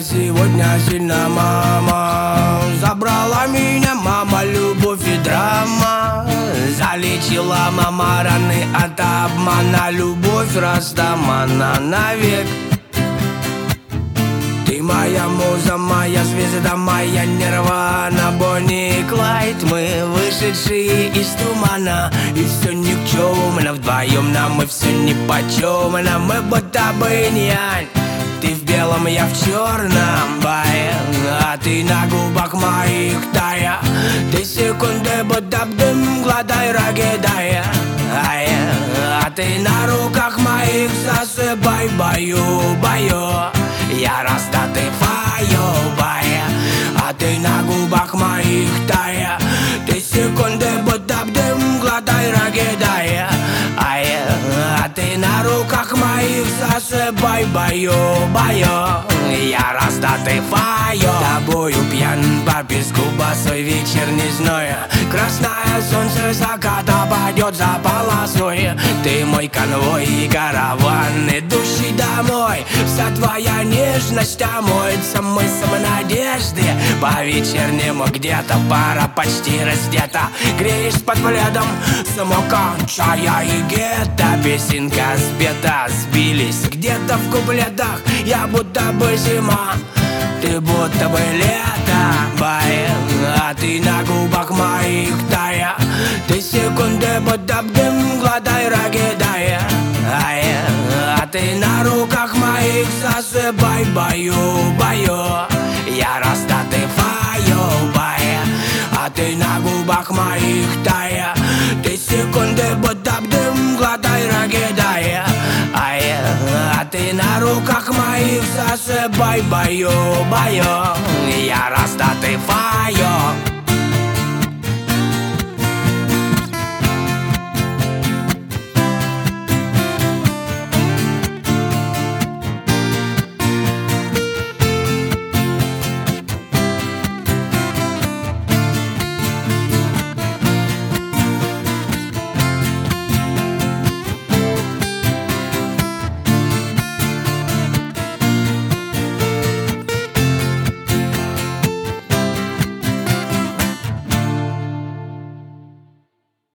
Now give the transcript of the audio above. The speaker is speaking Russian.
сегодня сильно, мама. Забрала меня, мама, любовь и драма. Залечила, мама, раны от обмана. Любовь растамана навек. Ты моя муза, моя звезда, моя нирвана. Бонни и Клайд, мы вышедшие из тумана. И все никчемно, вдвоем нам мы все нипочемно. Мы будто бы инь-янь. Ты в белом, я в черном, бай. А ты на губах моих тая. Ты секунды будто дым, гладай, рогедая. А ты на руках моих засыпай, баю, баю. Я растатываю, бая. А ты на губах моих тая. Ты секунды будто дым, гладай, рогедая. А ты на руках моих засыпай, баю, баю. Я растатываю тобою пьян по песку, босой вечерний зной. Красное солнце заката падет за полосой. Ты мой конвой и караван, идущий домой. Вся твоя нежность омоется мысом надежды. По-вечернему где-то пара почти раздета. Греешь под пледом самока, чая и гетто. Песенка спета, сбились где-то в куплетах. Я будто бы зима, ты будто бы лето, бай. А ты на губах моих тая. Ты секунды будто дым, гладай, рогедая. А ты на руках моих засыпай, баю, баю. Я растатываю, бай. А ты на губах моих тая. Ты секунды будто дым, гладай, рогедая. А ты на руках моих засыпай, баю, баю. Я растатываю.